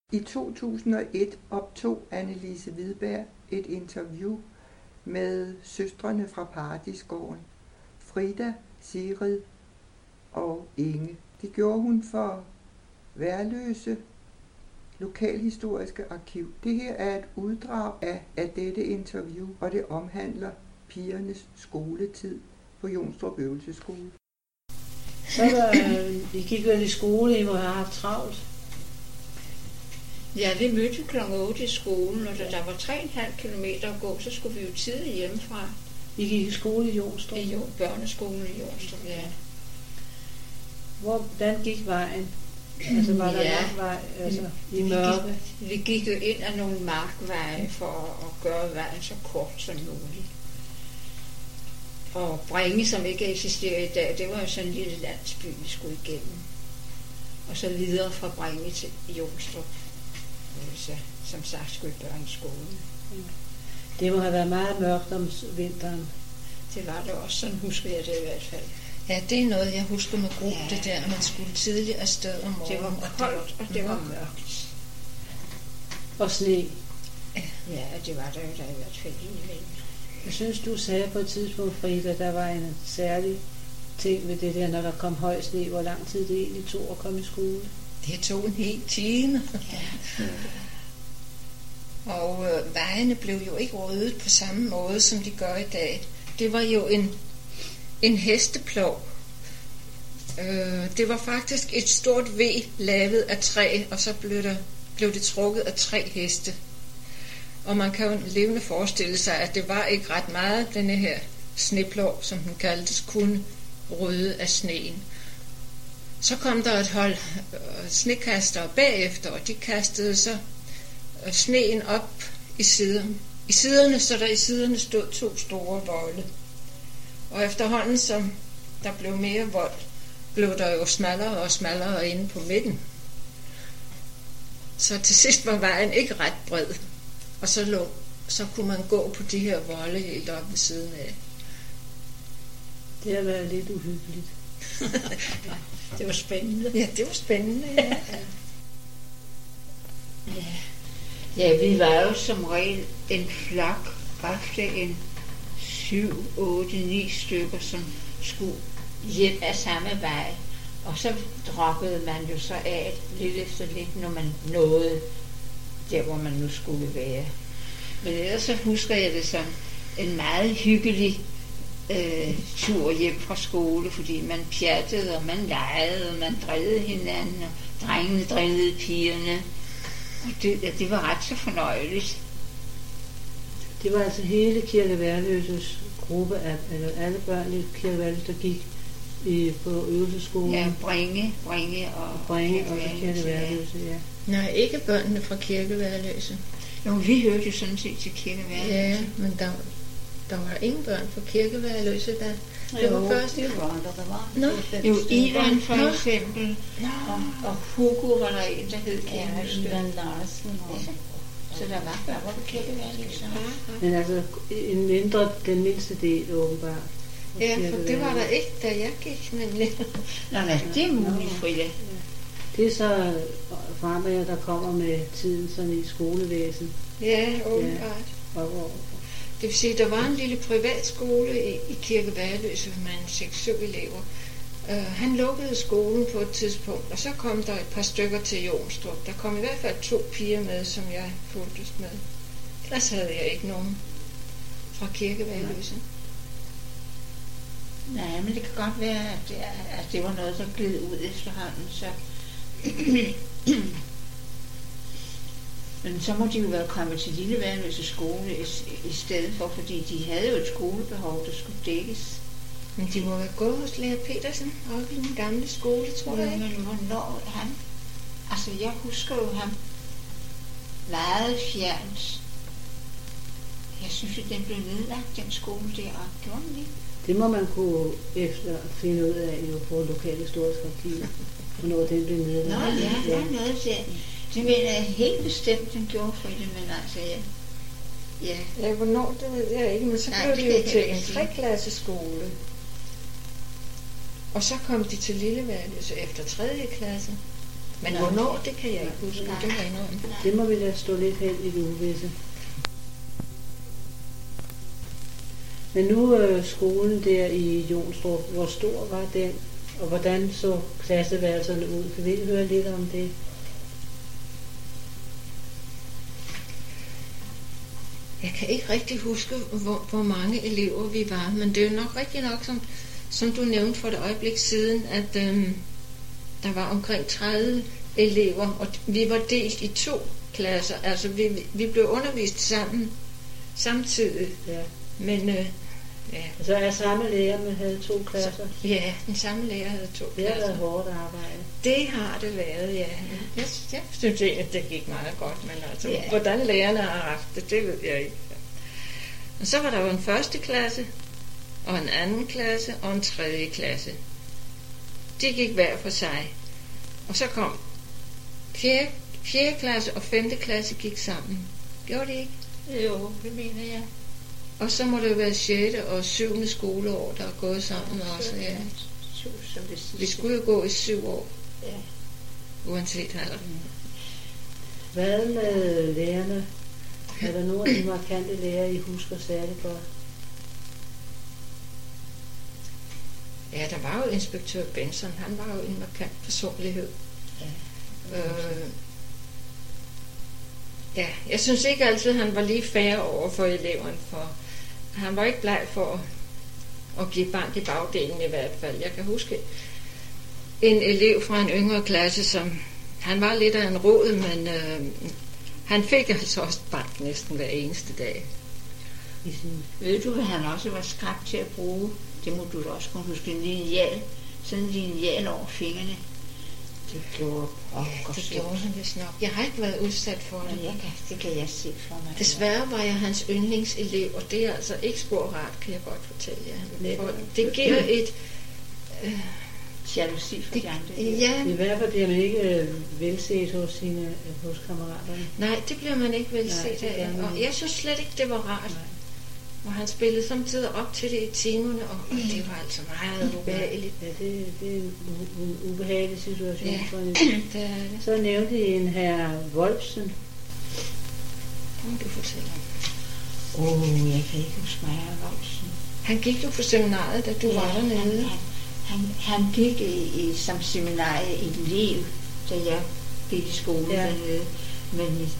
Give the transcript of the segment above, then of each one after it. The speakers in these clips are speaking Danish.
I 2001 optog Annelise Hvidberg et interview med søstrene fra Paradisgården, Frida, Sigrid og Inge. Det gjorde hun for Værløse Lokalhistoriske Arkiv. Det her er et uddrag af dette interview, og det omhandler pigernes skoletid på Jonstrup Øvelsesskole. I gik vel i skole, I må have haft travlt. Ja, vi mødte kl. 8 i skolen, og da der var 3,5 kilometer at gå, så skulle vi jo tidligt hjemmefra. I gik i skole i Jonstrup? I børneskolen i Jonstrup, ja. Hvordan gik vejen? Altså var der lang vej, altså i mørke? Vi gik jo ind ad nogle markveje for at gøre vejen så kort som muligt. Og Bringe, som ikke eksisterer i dag, det var jo sådan en lille landsby, vi skulle igennem. Og så videre fra Bringe til Jonstrup. Så, som sagt skulle i børneskolen. Det må have været meget mørkt om vinteren. Det var det også, sådan husker jeg det i hvert fald. Ja, det er noget, jeg husker med gru, det der, man skulle tidligt afsted om morgenen. Det var koldt, og det var mørkt. Og sne. Ja, det var der jo der i hvert fald indimellem. Jeg synes, du sagde på et tidspunkt, Frida, der var en særlig ting ved det der, når der kom høj sne, hvor lang tid det egentlig tog at komme i skole. Det tog en hel time. Ja. Og vejene blev jo ikke ryddet på samme måde, som de gør i dag. Det var jo en hesteplov. Det var faktisk et stort V lavet af træ, og så blev det trukket af 3 heste. Og man kan jo levende forestille sig, at det var ikke ret meget, denne her sneplov, som den kaldtes, kunne rydde af sneen. Så kom der et hold snekastere bagefter, og de kastede så sneen op i siderne, så der i siderne stod 2 store volde. Og efterhånden, som der blev mere vold, blev der jo smallere og smallere inde på midten. Så til sidst var vejen ikke ret bred, og så kunne man gå på de her volde helt op ved siden af. Det har været lidt uhyggeligt. Det var spændende. Ja, det var spændende, ja. Ja, vi var jo som regel en flok, ofte en 7, 8, 9 stykker, som skulle hjem af samme vej. Og så droppede man jo så af lidt efter lidt, når man nåede der, hvor man nu skulle være. Men ellers så husker jeg det som en meget hyggelig tur hjem fra skole, fordi man pjattede, og man legede, og man drillede hinanden, og drengene drillede pigerne. Og det var ret så fornøjeligt. Det var altså hele Kirke Værløses gruppe af, eller alle børn i Kirke Værløse, der gik på øvelseskolen. Ja, Bringe og Kirke Værløse, ja. Nej, ikke børnene fra Kirke Værløse. Jo, vi hørte jo sådan set til Kirke Værløse. Ja, men der var ingen børn fra Kirke Værløse, der det var først. Det var der var. Nå. Jo, Ivan for eksempel, og Hugo var der en, der hed Ivan Larsen. Så der var på Kirke Værløse. Men altså den mindste del åbenbart. Ja, for det var der ikke, da jeg gik, nemlig. Nå, det er muligt, Frida. Det er så fremad, der kommer med tiden sådan i skolevæsen. Ja, åbenbart. Ja. Det vil sige, der var en lille privatskole i Kirke Værløse med 6-7 elever. Han lukkede skolen på et tidspunkt, og så kom der et par stykker til Jonstrup. Der kom i hvert fald 2 piger med, som jeg fulgtes med. Ellers havde jeg ikke nogen fra Kirke Værløse. Nej, men det kan godt være, at det var noget, der gled ud efterhånden, så... Men så må de jo være kommet til Lille Værløse skole i stedet for, fordi de havde jo et skolebehov, der skulle dækkes. Men de må være gået hos Lærer Petersen oppe i den gamle skole, tror jeg ikke. Men hvornår han... Altså, jeg husker jo ham meget fjernt. Jeg synes, at den blev nedlagt, den skole der, og gjorde den ikke. Det må man kunne efter finde ud af jo på lokalhistorisk arkiv, hvornår den blev nedlagt. Nå ja, der er noget der. Det mener jeg helt bestemt, den gjorde for det, men altså ja. Ja, hvornår, det ved jeg ikke, men så blev det jo til en 3-klasse skole. Og så kom de til Lille Værløse efter 3. klasse. Men Nej. hvornår, det kan jeg ikke huske. Nej. Det må jeg indrømme. Det må vi lade stå lidt hen i det uvisse. Men nu skolen der i Jonstrup, hvor stor var den, og hvordan så klasseværelserne ud? Kan vi høre lidt om det? Jeg kan ikke rigtig huske, hvor mange elever vi var, men det er jo nok rigtig nok, som du nævnte for et øjeblik siden, at der var omkring 30 elever, og vi var delt i 2 klasser. Altså vi blev undervist sammen samtidig, Ja. men ja. Så er samme lærer, men havde 2 klasser. Ja, den samme lærer havde 2 Det har klasser. været hårdt arbejde. Det har det været, ja. Jeg synes egentlig, at det gik meget godt, men altså, Ja. hvordan lærerne har haft det, det ved jeg ikke. Og så var der jo en 1. klasse, og en 2. klasse, og en 3. klasse. De gik hver for sig. Og så kom 4. klasse og 5. klasse gik sammen. Gjorde de ikke? Jo, det mener jeg. Og så må det jo være 6. og 7. skoleår, der er gået sammen også, ja. Som det sidste. Vi skulle jo gå i 7 år, Ja. uanset alder. Hvad med lærerne? Er der nogle af de markante lærere, I husker særligt godt? Ja, der var jo inspektør Benson. Han var jo en markant personlighed. Ja, jeg synes ikke altid, han var lige fair over for eleverne, for han var ikke bleg for at give bank i bagdelen i hvert fald. Jeg kan huske en elev fra en yngre klasse, som han var lidt af en rod, men han fik altså også bank næsten hver eneste dag. I sin... Ved du, hvad han også var skrab til at bruge? Det må du da også kunne huske. En lineal. Sådan en lineal over fingrene. Det gjorde Det gjorde han vist nok. Jeg har ikke været udsat for det. Det kan jeg se for mig. Desværre var jeg hans yndlingselev, og det er altså ikke spor rart, kan jeg godt fortælle jer. For det giver et... Jalousi for de andre. Ja, I hvert fald bliver man ikke velset hos kammeraterne. nej, det bliver man ikke vel Nej, set det gør af. man Og ikke. jeg synes slet ikke, det var rart. Nej. Og han spillede samtidig op til det i timerne, og det var altså meget ubehageligt. Ja, det er en ubehagelig situation Ja. for en. Det er det. Så nævnte I en herr Wolfsen. Det må du fortælle om. Jeg kan ikke huske mig af Voksen. Han gik jo på seminariet, da du var dernede. Han gik som seminarie i et liv, da jeg gik i skole dernede. Men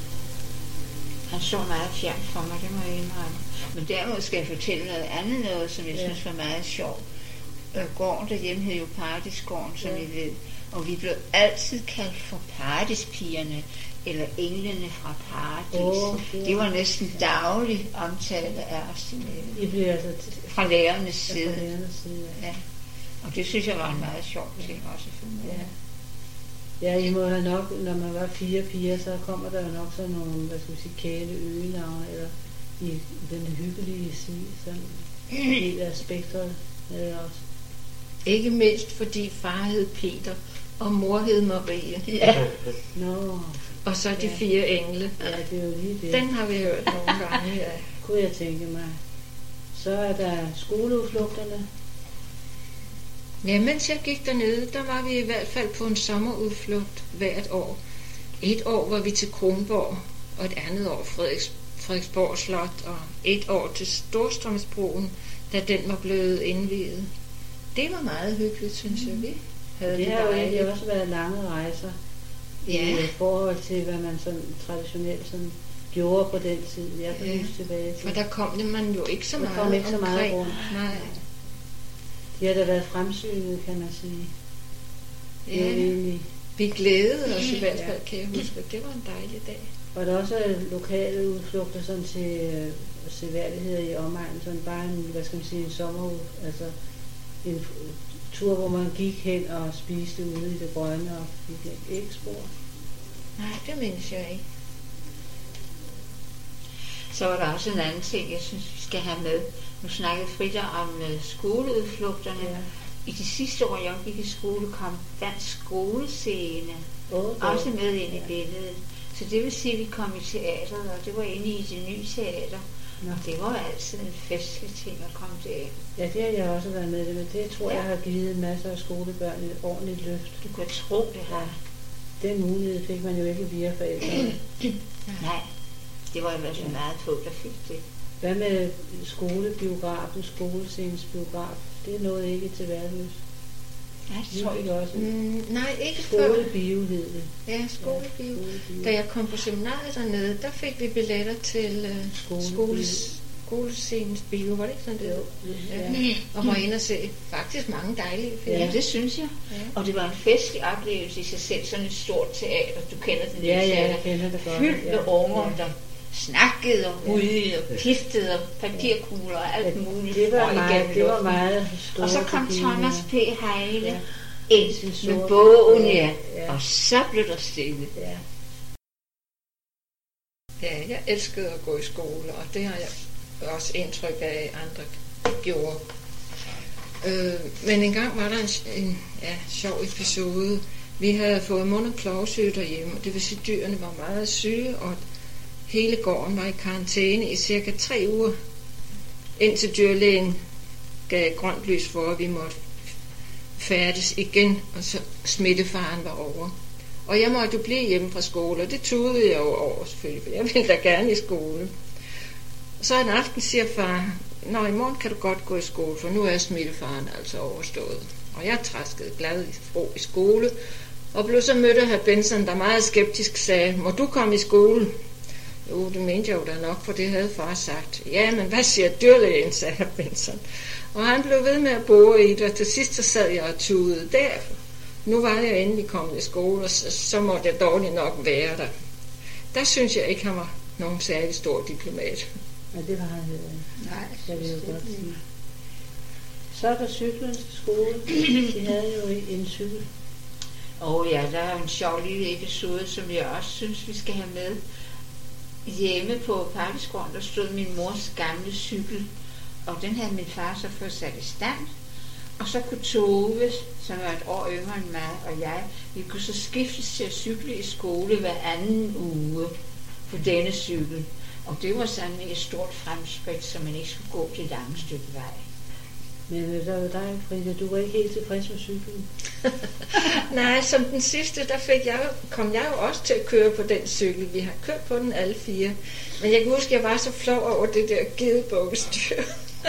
han så meget fjern for mig, det må jeg indrømme. Men derimod skal jeg fortælle noget, som jeg synes var meget sjovt. Gården derhjemme hed jo Paradisgården, som I ved. Og vi blev altid kaldt for Paradispigerne, eller englene fra Paradis. Det var næsten daglig omtale af os I blev altså fra lærernes fra side. lærernes side. Ja. Og det synes jeg var en meget sjov ting også for mig. Ja. Ja, I må have nok, når man var 4 piger, så kommer der jo nok sådan nogle, hvad skal vi sige, kæle øgenavne, eller i den hyggelige side, sådan en del af spektret også. Ikke mindst fordi far hed Peter, og mor hed Marie. Ja. Nå, Og så de 4 engle. ja, det er jo lige det. Den har vi hørt nogle gange, ja. Kunne jeg tænke mig. Så er der skoleudflugterne. Ja, mens jeg gik dernede, der var vi i hvert fald på en sommerudflugt hvert år. Et år var vi til Kronborg, og et andet år Frederiksborg Slot, og et år til Storstrømsbroen, da den var blevet indviet. Det var meget hyggeligt, synes jeg, vi havde Det har jo dejligt. egentlig også været lange rejser Ja. i forhold til, hvad man sådan traditionelt sådan gjorde på den tid. Jeg kan Ja. huske tilbage til. For der kom det man jo ikke så Der meget kom ikke så meget omkring. rundt. Nej. De har da været fremsynet, kan man sige. Det er jo Ja, egentlig. vi glædede os i hvert fald, kan jeg huske. Det var en dejlig dag. Og der er også lokale udflugter sådan til seværdigheder i omegnen, sådan bare en, hvad skal man sige, en sommeruge, altså en tur, hvor man gik hen og spiste ude i det grønne og fik ikke spor. Nej, det mindes jeg ikke. Så var der også en anden ting, jeg synes, vi skal have med. Nu snakkede Frida om skoleudflugterne. Ja. I de sidste år, jeg gik i skole, kom dansk skolescene også med ind i billedet. Så det vil sige, at vi kom i teateret, og det var inde i det nye teater. Nå. Og det var altid en festlig ting at komme derind. Ja, det har jeg også været med det, men det tror jeg har givet masser af skolebørn et ordentligt løft. Du kan tro, det har. Den mulighed fik man jo ikke via forældrene. Nej, det var i hvert fald meget få, der fik det. Hvad med skolebiografen, skolescenens biograf? Det nåede ikke til Værløse. Nej, Vi det tror fik jeg også Nej, ikke før. skolebio hed det. Ja, skolebio. Da jeg kom på seminariet dernede, der fik vi billetter til skolescenens bio, var det ikke sådan det? Ja. Og var inde og se faktisk mange dejlige film. Ja, det synes jeg. Ja. Og det var en festlig oplevelse i sig selv, sådan et stort teater. Du kender det Ja, lille ja, teater. jeg kender det godt. Fyldt med unger, Ja. der snakkede og hudede og piftede og papirkugler og alt muligt. Det var fløj meget, igennem det var luften. meget stort. Og så kom Thomas P. Heile Ja. ind Sin med sorte- bogen, ja. Ja. Og så blev der stille. Ja. Ja, jeg elskede at gå i skole, og det har jeg også indtryk af, andre gjorde. Men engang var der en sjov episode. Vi havde fået mund- og klovsyge derhjemme, og det vil sige, at dyrene var meget syge, og hele gården var i karantæne i cirka 3 uger, indtil dyrlægen gav grønt lys for, at vi måtte færdes igen, og så smittefaren var over. Og jeg måtte jo blive hjemme fra skole, og det tudede jeg jo over selvfølgelig, for jeg ville da gerne i skole. Så en aften siger far, nå, i morgen kan du godt gå i skole, for nu er smittefaren altså overstået. Og jeg traskede glad i skole, og blev så mødt af hr. Benson, der meget skeptisk sagde, må du komme i skole? Jo, det mente jeg jo da nok, for det havde far sagt. Ja, men hvad siger dyrlægen, sagde hr. Benson. Og han blev ved med at bore i det, og til sidst så sad jeg og tudede der. Nu var jeg endelig kommet i skole, og så måtte jeg dårligt nok være der. Der synes jeg ikke, han var nogen særlig stor diplomat. Ja, det var han heller ikke. Nej, Jeg vil jo godt sige. Så er der cyklen til skole. De havde jo en cykel. Og ja, der er en sjov lille episode, som jeg også synes, vi skal have med. Hjemme på Parkesgården, der stod min mors gamle cykel, og den havde min far så fået sat i stand. Og så kunne Tove, som var et år yngre end mig, og jeg, vi kunne så skiftes til at cykle i skole hver anden uge på denne cykel. Og det var sådan et stort fremskridt, så man ikke skulle gå til et langt stykke vej. Men der var dig, Frida, du var ikke helt tilfreds med cyklen. Nej, som den sidste, der kom jeg jo også til at køre på den cykel. Vi har kørt på den alle 4. Men jeg kan huske, at jeg var så flov over det der gedebukkestyr.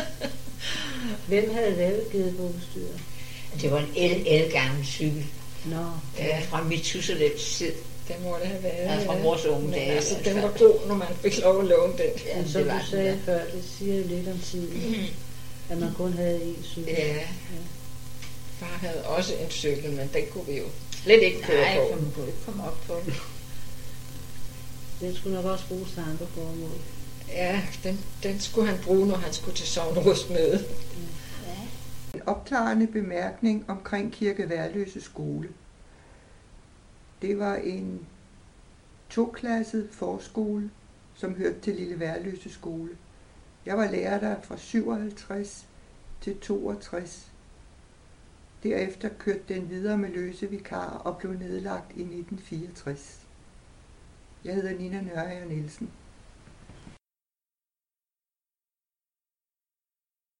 Hvem havde lavet gedebukkestyret? Det var en gammel cykel. Nå. Ja, fra mit Tusselevs tid. Det må det have været. Ja, fra vores unge Men dage. altså, i hvert den fald. var god, når man fik lov at låne den. Ja, Men som det var du den, sagde ja. før, det siger jo lidt om tiden, at man kun havde én cykel. Ja. Far havde også en cykel, men den kunne vi jo slet ikke køre Nej, på. for man kunne ikke komme op på den. Den skulle nok også bruges til andre formål. Ja, den skulle han bruge, når han skulle til sognerustmøde. En opklarende bemærkning omkring Kirke Værløse skole. Det var en 2-klasset forskole, som hørte til Lille Værløse skole. Jeg var lærer der fra 57 til 62. Derefter kørte den videre med løse vikarer og blev nedlagt i 1964. Jeg hedder Nina Nørre Nielsen.